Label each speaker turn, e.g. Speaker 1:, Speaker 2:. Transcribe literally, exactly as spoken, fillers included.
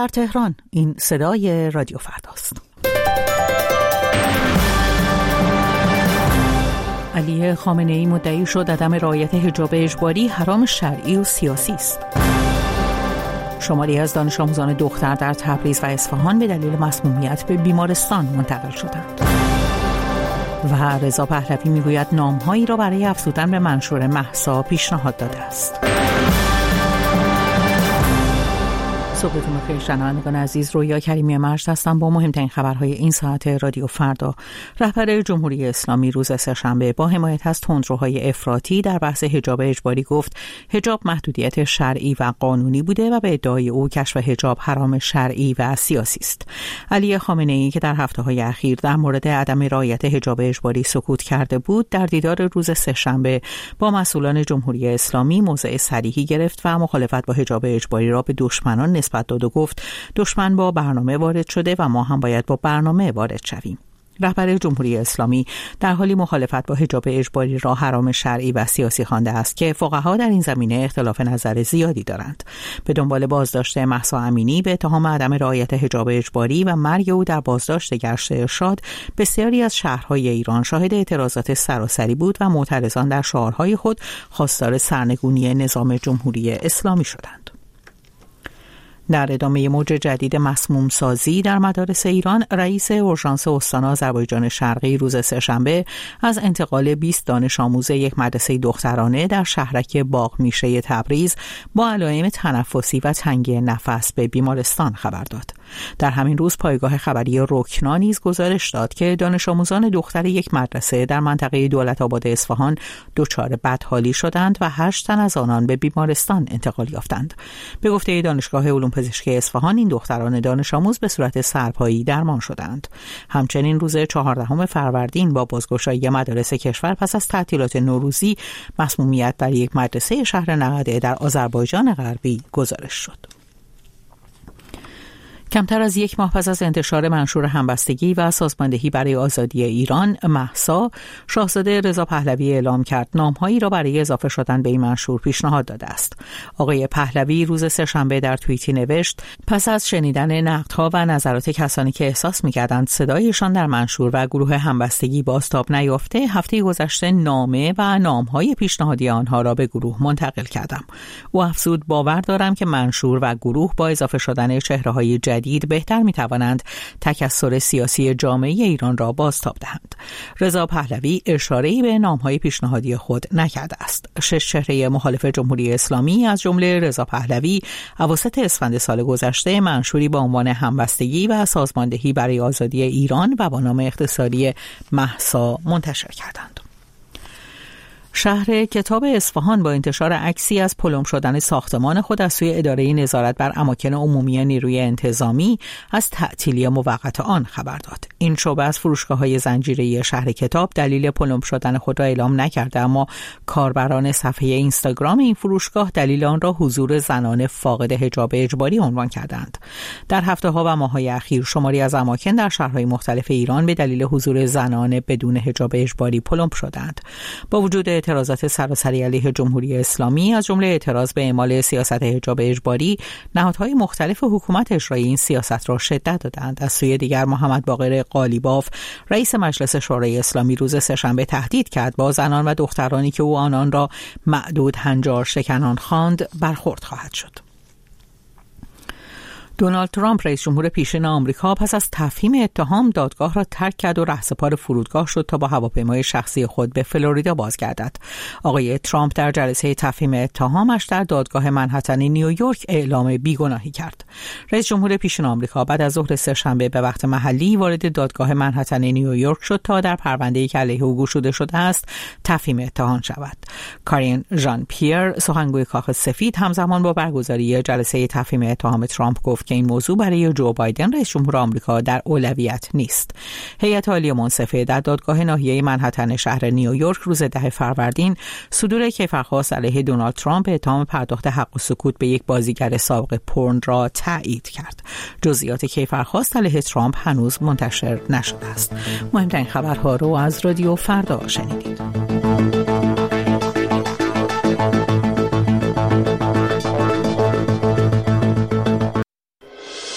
Speaker 1: در تهران این صدای رادیو فرداست. علی خامنه‌ای مدعی شد عدم رعایت حجاب اجباری حرام شرعی و سیاسی است. شماری از دانش آموزان دختر در تبریز و اصفهان به دلیل مسمومیت به بیمارستان منتقل شدند. و رضا پهلوی میگوید نامهایی را برای افزودن به منشور مهسا پیشنهاد داده است. صبحتون بخیر شنوندگان عزیز، رویا کریمی مرشد هستم با مهمترین خبرهای این ساعت رادیو فردا. رهبر جمهوری اسلامی روز سه‌شنبه با حمایت از تندروهای افراطی در بحث حجاب اجباری گفت حجاب محدودیت شرعی و قانونی بوده و به ادعای او کشف حجاب حرام شرعی و سیاسی است. علی خامنه‌ای که در هفته‌های اخیر در مورد عدم رعایت حجاب اجباری سکوت کرده بود، در دیدار روز سه‌شنبه با مسئولان جمهوری اسلامی موضع صریحی گرفت و مخالفت با حجاب اجباری را به دشمنان نسبت داد و گفت دشمن با برنامه وارد شده و ما هم باید با برنامه وارد شویم. رهبر جمهوری اسلامی در حالی مخالفت با حجاب اجباری را حرام شرعی و سیاسی خوانده است که فقها در این زمینه اختلاف نظر زیادی دارند. به دنبال بازداشت مهسا امینی به اتهام عدم رعایت حجاب اجباری و مرگ او در بازداشت گشت ارشاد، بسیاری از شهرهای ایران شاهد اعتراضات سراسری بود و معترضان در شعارهای خود خواستار سرنگونی نظام جمهوری اسلامی شدند. در ادامه موج جدید مسموم سازی در مدارس ایران، رئیس اورژانس استان آذربایجان شرقی روز سه‌شنبه از انتقال بیست دانش آموز یک مدرسه دخترانه در شهرک باغ میشه تبریز با علائم تنفسی و تنگی نفس به بیمارستان خبر داد. در همین روز پایگاه خبری رکنا نیز گزارش داد که دانش آموزان دختر یک مدرسه در منطقه دولت‌آباد اصفهان دچار بدحالی شدند و هشت تن از آنان به بیمارستان انتقال یافتند. به گفته دانشگاه علوم پزشکی اصفهان، این دختران دانش آموز به صورت سرپایی درمان شدند. همچنین روز چهاردهم فروردین با بازگشایی مدارس کشور پس از تعطیلات نوروزی، مسمومیت در یک مدرسه شهر نقده در آذربایجان غربی گزارش شد. کمتر از یک ماه پس از انتشار منشور همبستگی و سازماندهی برای آزادی ایران، مهسا، شاهزاده رضا پهلوی اعلام کرد نامهایی را برای اضافه شدن به این منشور پیشنهاد داده است. آقای پهلوی روز سه‌شنبه در توییتی نوشت پس از شنیدن نقدها و نظرات کسانی که احساس می‌کردند صدایشان در منشور و گروه همبستگی بازتاب نیافته، هفته گذشته نامه و نامهای پیشنهادی آنها را به گروه منتقل کردم. او افزود باور دارم که منشور و گروه با اضافه شدن چهره‌های جدید دید بهتر می توانند تکثر سیاسی جامعه ایران را بازتاب دهند. رضا پهلوی اشاره‌ای به نام‌های پیشنهادی خود نکرده است. شش چهره مخالف جمهوری اسلامی از جمله رضا پهلوی اواسط اسفند سال گذشته منشوری با عنوان همبستگی و سازماندهی برای آزادی ایران و با نام اختصاری مهسا منتشر کردند. شهر کتاب اصفهان با انتشار عکسی از پلم شدن ساختمان خود از سوی اداره نظارت بر اماکن عمومی نیروی انتظامی از تعطیلی موقت آن خبر داد. این شعبه از فروشگاه‌های زنجیره‌ای شهر کتاب دلیل پلم شدن خود را اعلام نکرده، اما کاربران صفحه اینستاگرام این فروشگاه دلیل آن را حضور زنان فاقد حجاب اجباری عنوان کردند. در هفته‌ها و ماه‌های اخیر شماری از اماکن در شهرهای مختلف ایران به دلیل حضور زنان بدون حجاب اجباری پلم شدند. با وجود اعتراضات سراسری علیه جمهوری اسلامی، از جمله اعتراض به اعمال سیاست حجاب اجباری، نهادهای مختلف حکومت اجرای این سیاست را شدت دادند. از سوی دیگر محمد باقر قالیباف، رئیس مجلس شورای اسلامی، روز سه‌شنبه تهدید کرد با زنان و دخترانی که او آنان را معدود هنجار شکنان خواند برخورد خواهد شد. دونالد ترامپ رئیس جمهور پیشین آمریکا پس از تفهیم اتهام دادگاه را ترک کرد و رهسپار فرودگاه شد تا با هواپیمای شخصی خود به فلوریدا بازگردد. آقای ترامپ در جلسه تفهیم اتهامش در دادگاه منهتن نیویورک اعلام بیگناهی کرد. رئیس جمهور پیشین آمریکا بعد از ظهر سه‌شنبه به وقت محلی وارد دادگاه منهتن نیویورک شد تا در پرونده‌ای که علیه او گشوده شده است تفهیم اتهام شود. کارین ژان پیر، سخنگوی کاخ سفید، همزمان با برگزاری جلسه تفهیم اتهام ترامپ گفت که این موضوع برای جو بایدن رئیس جمهور آمریکا در اولویت نیست. هیئت عالی منصفه در دادگاه ناحیه منهتن شهر نیویورک روز ده فروردین صدور کیفرخواست علیه دونالد ترامپ به اتهام پرداخت حق و سکوت به یک بازیگر سابق پورن را تایید کرد. جزئیات کیفرخواست علیه ترامپ هنوز منتشر نشده است. مهمترین خبرها رو از رادیو فردا شنیدید.